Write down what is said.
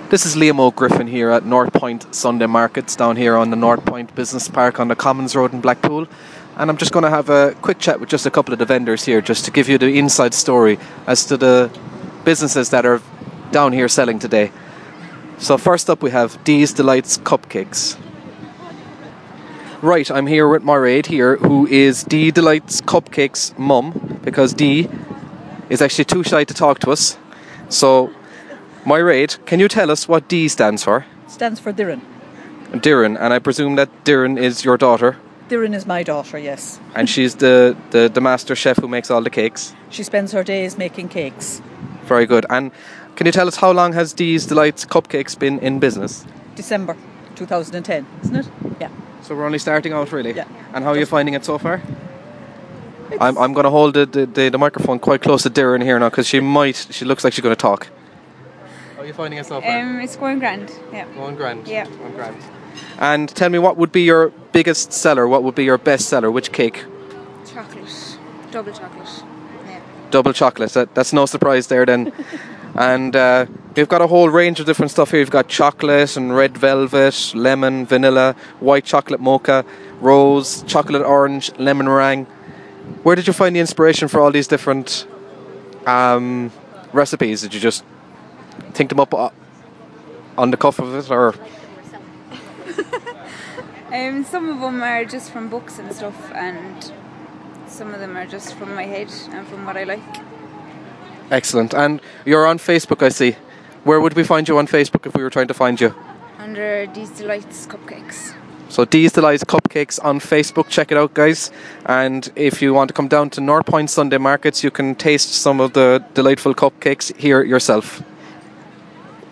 This is Liam O'Griffin here at North Point Sunday Markets down here on the North Point Business Park on the Commons Road in Blackpool. And I'm just going to have a quick chat with just a couple of the vendors here just to give you the inside story as to the businesses that are down here selling today. So first up we have Dee's Delights Cupcakes. Right, I'm here with Mairead here, who is Dee Delights Cupcakes' mum, because Dee is actually too shy to talk to us. So Mairead, can you tell us what D stands for? Stands for Dirren. Dirren, and I presume that Dirren is your daughter? Dirren is my daughter, yes. And she's the master chef who makes all the cakes? She spends her days making cakes. Very good. And can you tell us how long has Dee's Delights Cupcakes been in business? December 2010, isn't it? Yeah. So we're only starting out, really? Yeah. And how are you finding it so far? I'm going to hold the microphone quite close to Dirren here now, because she looks like she's going to talk. How are you finding it so far? It's going grand, yeah. Going grand? Yeah. Going grand. And tell me, what would be your biggest seller? What would be your best seller? Which cake? Chocolate. Double chocolate. Yeah. Double chocolate. That's no surprise there then. And we've got a whole range of different stuff here. You've got chocolate and red velvet, lemon, vanilla, white chocolate mocha, rose, chocolate orange, lemon meringue. Where did you find the inspiration for all these different recipes? Did you just think them up on the cuff of it, or? Some of them are just from books and stuff, and some of them are just from my head and from what I like. Excellent. And you're on Facebook, I see. Where would we find you on Facebook if we were trying to find you? Under Dee's Delights Cupcakes. So Dee's Delights Cupcakes on Facebook, check it out, guys. And if you want to come down to North Point Sunday Markets, you can taste some of the delightful cupcakes here yourself.